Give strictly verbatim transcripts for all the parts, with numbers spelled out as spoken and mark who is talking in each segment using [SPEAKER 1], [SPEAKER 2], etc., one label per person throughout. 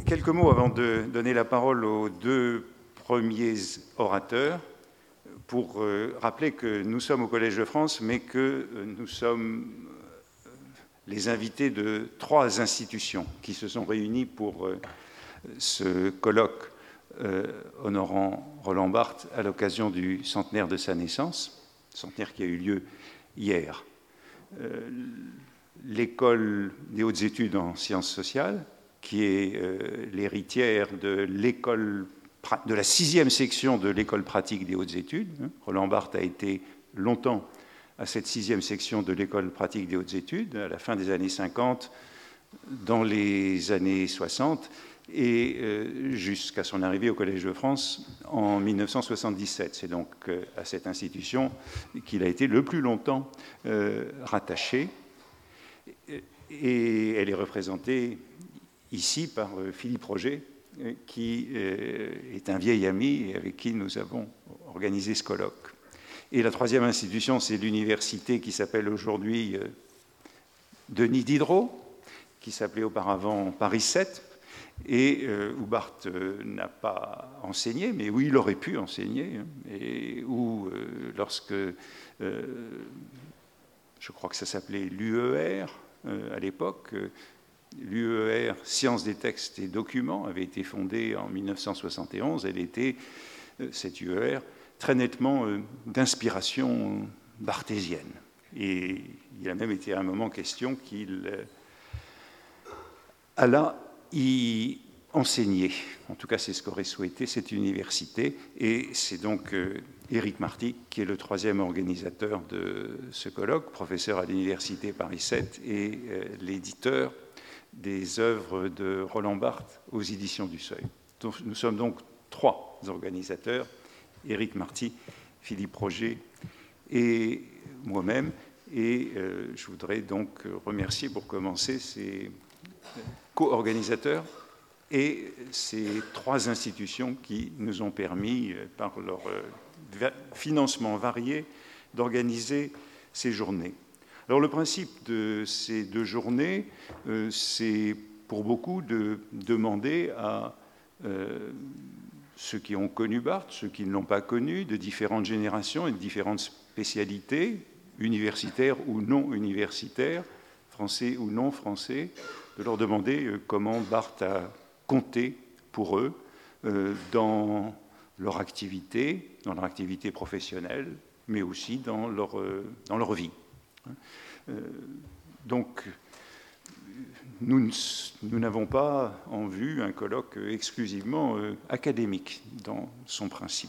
[SPEAKER 1] quelques mots avant de donner la parole aux deux premiers orateurs pour rappeler que nous sommes au Collège de France, mais que nous sommes les invités de trois institutions qui se sont réunies pour ce colloque honorant Roland Barthes à l'occasion du centenaire de sa naissance, centenaire qui a eu lieu hier. L'École des hautes études en sciences sociales, qui est l'héritière de l'école de la sixième section de l'école pratique des hautes études. Roland Barthes a été longtemps à cette sixième section de l'école pratique des hautes études, à la fin des années cinquante, dans les années soixante, et euh, jusqu'à son arrivée au Collège de France en mille neuf cent soixante-dix-sept. C'est donc euh, à cette institution qu'il a été le plus longtemps euh, rattaché. Et elle est représentée ici par euh, Philippe Roger, qui est un vieil ami et avec qui nous avons organisé ce colloque. Et la troisième institution, c'est l'université qui s'appelle aujourd'hui Denis Diderot, qui s'appelait auparavant Paris sept, et où Barthes n'a pas enseigné, mais où il aurait pu enseigner, et où, lorsque, je crois que ça s'appelait l'U E R à l'époque, l'U E R, Sciences des textes et documents, avait été fondée en mille neuf cent soixante et onze. Elle était, cette U E R, très nettement d'inspiration barthésienne. Et il a même été à un moment question qu'il alla y enseigner. En tout cas, c'est ce qu'aurait souhaité cette université. Et c'est donc Éric Marty qui est le troisième organisateur de ce colloque, professeur à l'université Paris sept et l'éditeur des œuvres de Roland Barthes aux éditions du Seuil. Donc, nous sommes donc trois organisateurs, Éric Marty, Philippe Roger et moi-même. Et euh, je voudrais donc remercier pour commencer ces co-organisateurs et ces trois institutions qui nous ont permis, par leur financement varié, d'organiser ces journées. Alors le principe de ces deux journées, euh, c'est pour beaucoup de demander à euh, ceux qui ont connu Barthes, ceux qui ne l'ont pas connu, de différentes générations et de différentes spécialités, universitaires ou non universitaires, français ou non français, de leur demander euh, comment Barthes a compté pour eux euh, dans leur activité, dans leur activité professionnelle, mais aussi dans leur, euh, dans leur vie. Euh, donc, nous, nous n'avons pas en vue un colloque exclusivement euh, académique dans son principe.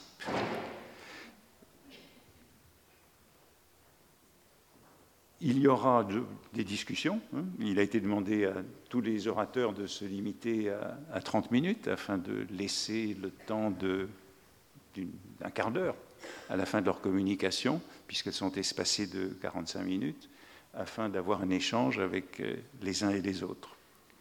[SPEAKER 1] Il y aura de, des discussions. Hein. Il a été demandé à tous les orateurs de se limiter à, à trente minutes afin de laisser le temps de, d'un quart d'heure à la fin de leur communication, puisqu'elles sont espacées de quarante-cinq minutes, afin d'avoir un échange avec les uns et les autres.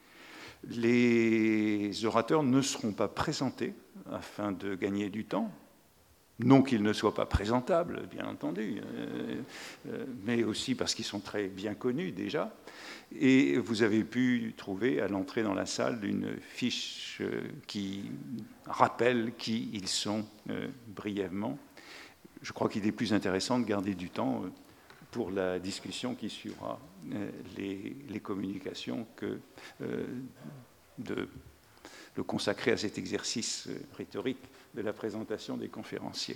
[SPEAKER 1] Les orateurs ne seront pas présentés afin de gagner du temps, non qu'ils ne soient pas présentables, bien entendu, mais aussi parce qu'ils sont très bien connus déjà. Et vous avez pu trouver à l'entrée dans la salle une fiche qui rappelle qui ils sont brièvement. Je crois qu'il est plus intéressant de garder du temps pour la discussion qui suivra les, les communications que euh, de le consacrer à cet exercice rhétorique de la présentation des conférenciers.